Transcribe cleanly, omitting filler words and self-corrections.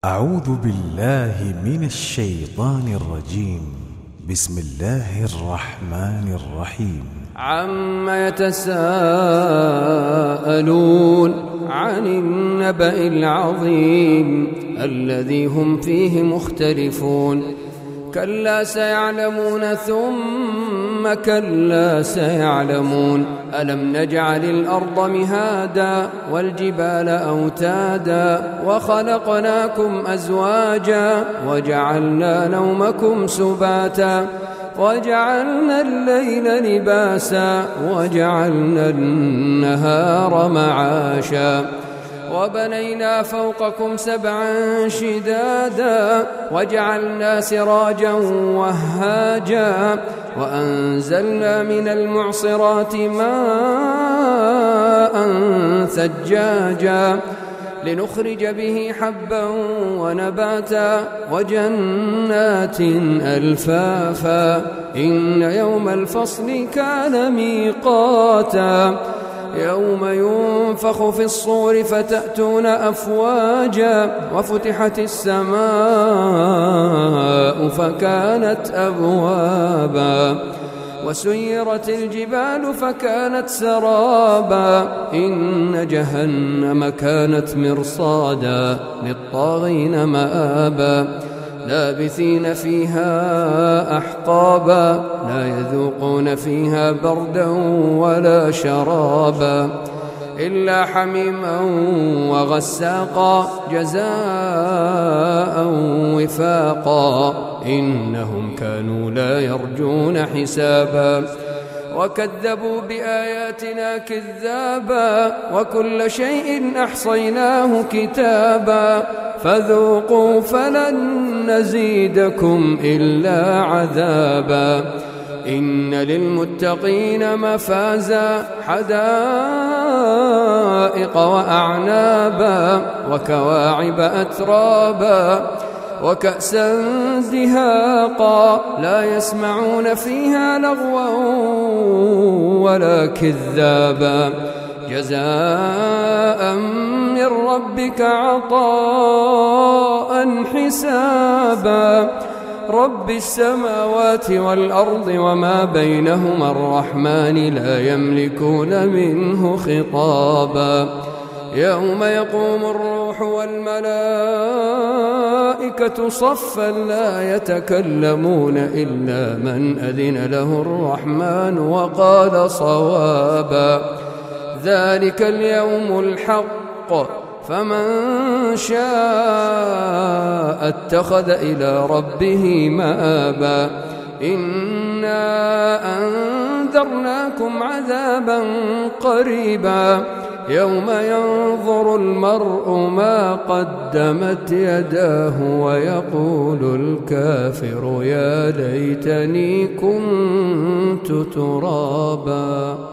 أعوذ بالله من الشيطان الرجيم. بسم الله الرحمن الرحيم. عما يتساءلون عن النبأ العظيم الذي هم فيه مختلفون. كلا سيعلمون ثم كلا سيعلمون. ألم نجعل الأرض مهادا والجبال أوتادا وخلقناكم أزواجا وجعلنا نومكم سباتا وجعلنا الليل لباسا وجعلنا النهار معاشا وبنينا فوقكم سبعا شدادا وجعلنا سراجا وهاجا وأنزلنا من المعصرات ماء ثجاجا لنخرج به حبا ونباتا وجنات ألفافا إن يوم الفصل كان ميقاتا يوم ينفخ في الصور فتأتون أفواجا وفتحت السماء فكانت أبوابا وسيرت الجبال فكانت سرابا إن جهنم كانت مرصادا للطاغين مآبا لابثين فيها أحقابا لا يذوقون فيها بردا ولا شرابا إلا حميما وغساقا جزاء وفاقا إنهم كانوا لا يرجون حسابا وكذبوا بآياتنا كذابا وكل شيء أحصيناه كتابا فذوقوا فلن نزيدكم إلا عذابا إن للمتقين مفازا حدائق وأعنابا وكواعب أترابا وكأسا دهاقا لا يسمعون فيها لغوا ولا كذابا جزاء من ربك عطاء حسابا رب السماوات والأرض وما بينهما الرحمن لا يملكون منه خطابا يوم يقوم الروح والملائكة صفا لا يتكلمون إلا من أذن له الرحمن وقال صوابا ذلك اليوم الحق فمن شاء اتخذ إلى ربه مآبا إنا أنذرناكم عذابا قريبا يوم ينظر المرء ما قدمت يداه ويقول الكافر يا ليتني كنت ترابا.